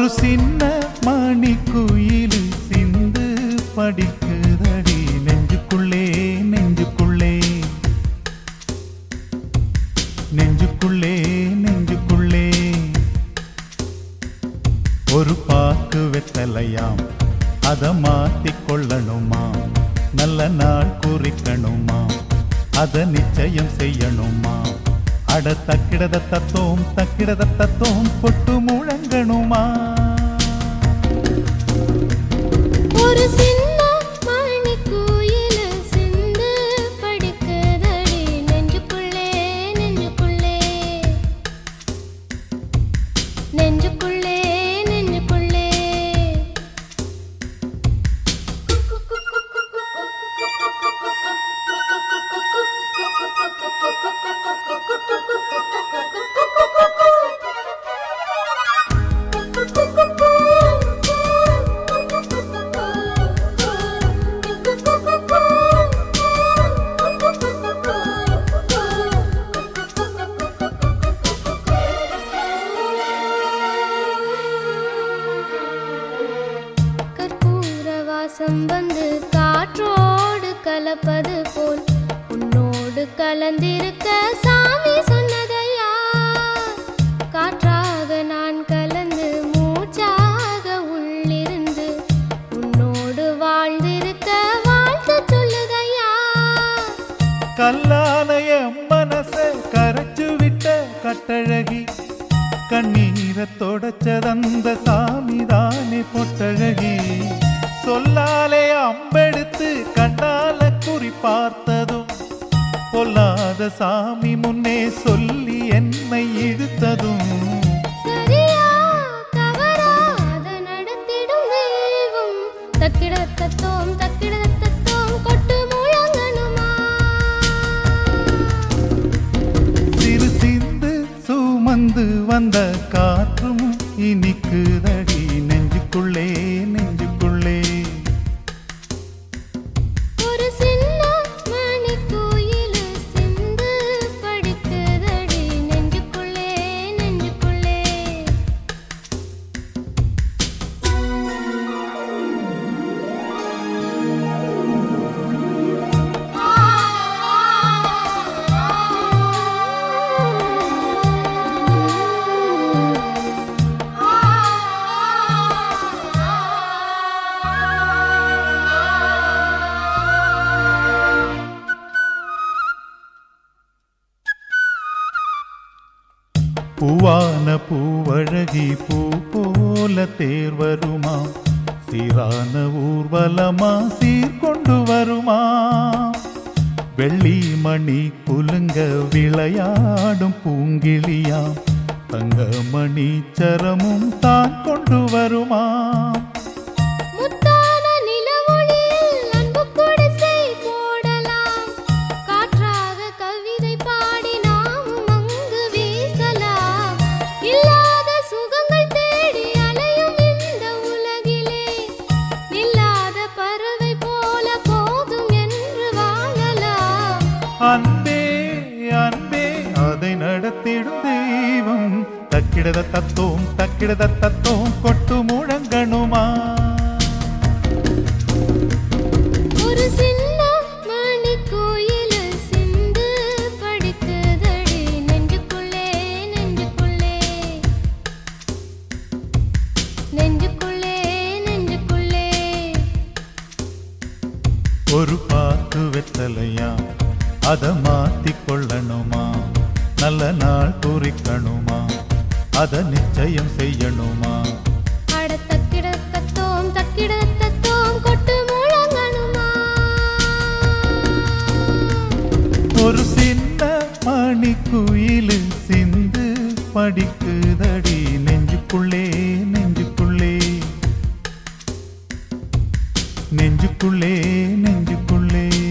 ஒரு சின்ன மணிக்குயில் சிந்து படிக்குதடி நெஞ்சுக்குள்ளே நெஞ்சுக்குள்ளே நெஞ்சுக்குள்ளே நெஞ்சுக்குள்ளே ஒரு பாக்கு வெத்தலையாம் அத மாத்திக்கொள்ளணுமா நல்ல நாள் குறிக்கணுமா அத நிச்சயம் செய்யணுமா அட தக்கிடத தத்தோம் பொட்டு முழங்கணுமா ஒரு சின்ன மணிக்குயில் சிந்து படிக்குதடி நெஞ்சுக்குள்ளே நெஞ்சுக்குள்ளே நெஞ்சுக்குள்ளே நெஞ்சுக்குள்ளே வாசம் வந்து காற்றோடு கலப்பது போல் உன்னோடு கலந்திருக்க சாமி சொன்னதையா காற்றாக நான் கலந்து மூச்சாக உள்ளிருந்து உன்னோடு வாழ்ந்திருக்க வாழ்த்து சொல்லுதையா கல்லாலய மனச கரைச்சு விட்ட கட்டழகி கண்ணீரை தொடச்சதந்த சாமிதானே பொட்டழகி சொல்லாலே அம்பெடுத்து கண்ணால குறி பார்த்ததும் பொல்லாத சாமி முன்னே சொல்லி என்னை இழுத்ததும் சரியா தவறா அத நடத்திடும் தெய்வம் தக்கிடத்தத்தோம் கொட்டு முழங்கணுமா சிறு சிந்து சுமந்து வந்த காற்றும் இனிக்குதடி நெஞ்சுக்குள்ளே நெஞ்சுக்குள்ளே ஒரு சின்ன மணிக்குயில் சிந்து படிக்குதடி நெஞ்சுக்குள்ளே நெஞ்சுக்குள்ளே பூவான பூவழகி பூ போல தேர் வருமா சீரான ஊர்வலமா சீர்கொண்டு வருமா வெள்ளி மணி குலுங்க விளையாடும் பூங்கிளியா தங்கமணி சரமும் தான் கொண்டு வருமா முத்தான நிலவொளியில் அன்பு குடிசை போடலாம் காற்றாக கவிதை பாடி நாமும் அங்கு வீசலாம் இல்லாத சுகங்கள் தேடி அலையும் இந்த உலகிலே நில்லாத பறவை போல போதும் என்று வாழலாம் அன்பே அன்பே அதை நடத்திடும் தெய்வம் தக்கிடத தத்தோம் கொட்டு முழங்கணுமா ஒரு சின்ன மணிக்குயில் சிந்து படிக்குதடி நெஞ்சுக்குள்ளே நெஞ்சுக்குள்ளே நெஞ்சுக்குள்ளே நெஞ்சுக்குள்ளே ஒரு பாக்கு வெத்தலையா அத மாத்திக்கொள்ளணுமா நல்ல நாள் குறிக்கணுமா அத நிச்சயம் செய்யணுமா அட தக்கிடத்தத்தோம் கொட்டு முழங்கணுமா ஒரு சின்ன மணிக்குயில் சிந்து படிக்குதடி நெஞ்சுக்குள்ளே நெஞ்சுக்குள்ளே நெஞ்சுக்குள்ளே நெஞ்சுக்குள்ளே